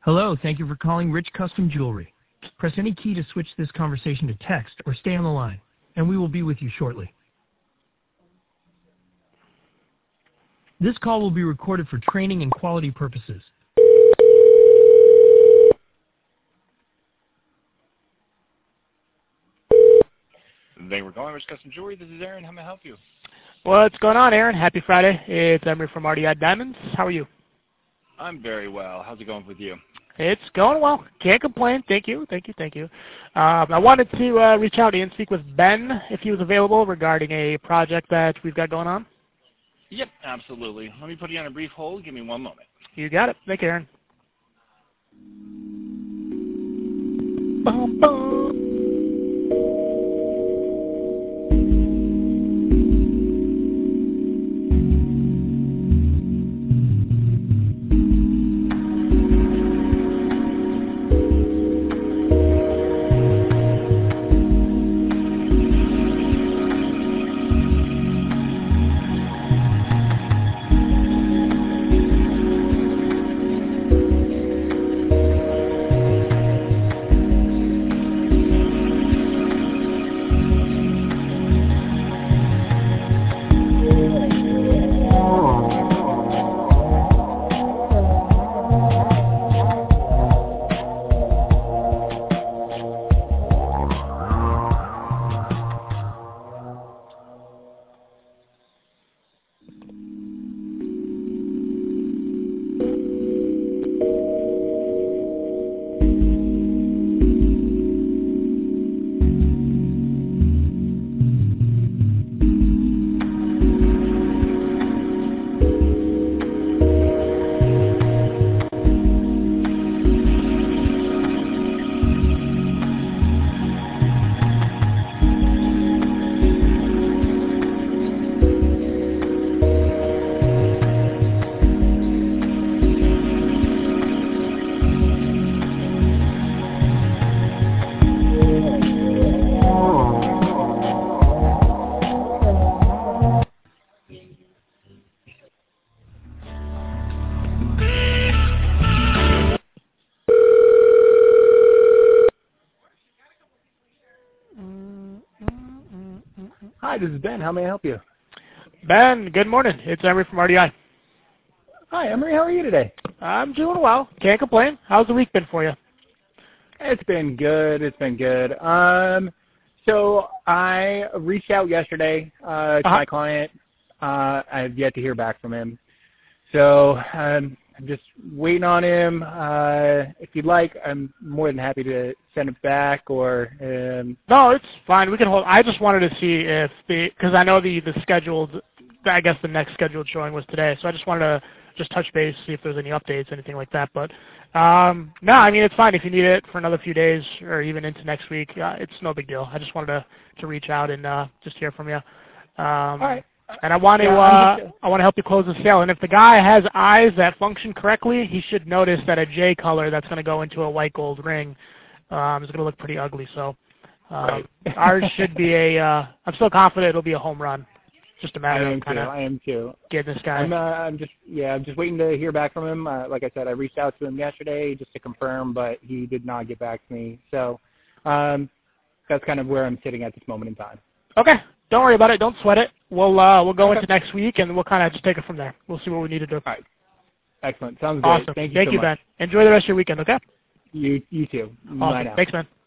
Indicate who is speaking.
Speaker 1: Hello, thank you for calling Rich Custom Jewelry. Press any key to switch this conversation to text or stay on the line, and we will be with you shortly. This call will be recorded for training and quality purposes.
Speaker 2: Thank you for calling Rich Custom Jewelry. This is Aaron. How may I help you?
Speaker 3: What's going on, Aaron? Happy Friday. It's Emery from RDI Diamonds. How are you?
Speaker 2: I'm very well. How's it going with you?
Speaker 3: It's going well. Can't complain. Thank you. I wanted to reach out and speak with Ben if he was available regarding a project that we've got going on.
Speaker 2: Yep, absolutely. Let me put you on a brief hold. Give me one moment.
Speaker 3: You got it. Thank you, Aaron. Bum, bum.
Speaker 4: Hi, this is Ben. How may I help you?
Speaker 3: Ben, good morning. It's Emery from RDI.
Speaker 4: Hi, Emery. How are you today?
Speaker 3: I'm doing well. Can't complain. How's the week been for you?
Speaker 4: It's been good. So I reached out yesterday to my client. I have yet to hear back from him. So I'm just waiting on him. If you'd like, I'm more than happy to send it back or...
Speaker 3: No, it's fine. We can hold. I just wanted to see if because I know the scheduled, I guess the next scheduled showing was today, so I just wanted to just touch base, see if there's any updates, anything like that. But no, I mean, it's fine if you need it for another few days or even into next week. It's no big deal. I just wanted to reach out and just hear from you.
Speaker 4: All right.
Speaker 3: And I want to help you close the sale. And if the guy has eyes that function correctly, he should notice that a J color that's going to go into a white gold ring is going to look pretty ugly. So ours should be I'm still confident it'll be a home run. Just a matter of kind of
Speaker 4: I am too.
Speaker 3: Getting this guy.
Speaker 4: I'm just waiting to hear back from him. Like I said, I reached out to him yesterday just to confirm, but he did not get back to me. So that's kind of where I'm sitting at this moment in time.
Speaker 3: Okay. Don't worry about it. Don't sweat it. We'll go into next week, and we'll kind of just take it from there. We'll see what we need to do.
Speaker 4: All right. Excellent. Sounds great.
Speaker 3: Awesome.
Speaker 4: Thank you so much.
Speaker 3: Ben. Enjoy the rest of your weekend, okay?
Speaker 4: You too.
Speaker 3: Awesome.
Speaker 4: Bye now.
Speaker 3: Thanks, man.